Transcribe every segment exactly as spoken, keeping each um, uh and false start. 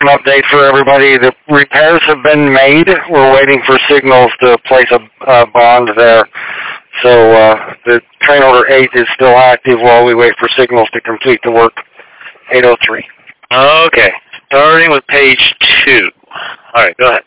An update for everybody. The repairs have been made. We're waiting for signals to place a uh, bond there. So uh, the train order eight is still active while we wait for signals to complete the work. eight oh three. Okay. Starting with page two. All right, go ahead.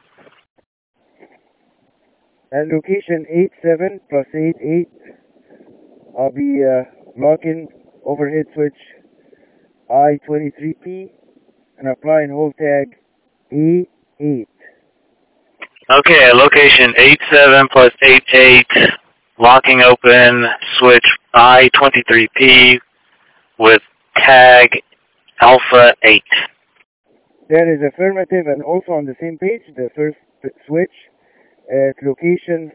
At location eight seven plus eight eight, I'll be uh, locking overhead switch I twenty-three P and applying hold tag A eight. Okay, at location eight seven plus eight eight, locking open switch I twenty-three P with tag Alpha eight. That is affirmative, and also on the same page, the first switch at location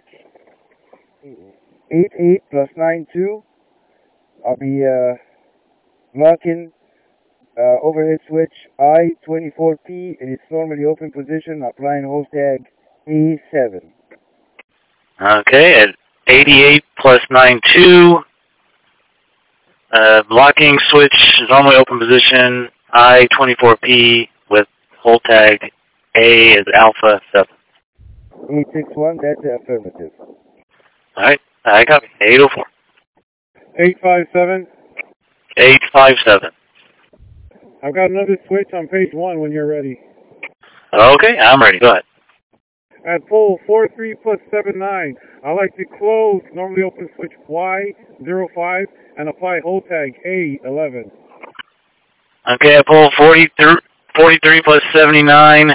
eight eight plus nine two, I'll be uh, locking uh, overhead switch I twenty-four P in its normally open position, applying hold tag A seven. Okay, at eighty-eight plus nine two, uh, locking switch normally open position I twenty-four P with hold tag A is Alpha seven. eight six one, that's affirmative. All right, I got it. eight oh four. eight five seven. eight five seven. I've got another switch on page one when you're ready. Okay, I'm ready. Go ahead. At pole four three plus seven nine, I like to close normally open switch Y zero five and apply hold tag A eleven. Okay, at pole forty-three, forty-three plus seventy-nine,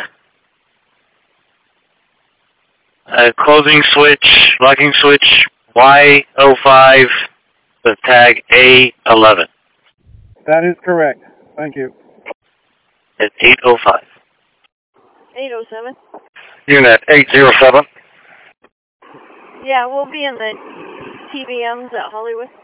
uh, closing switch, locking switch Y zero five with tag A eleven. That is correct. Thank you. It's eight oh five. eight oh seven. Unit eight oh seven. Yeah, we'll be in the T V Ms at Hollywood.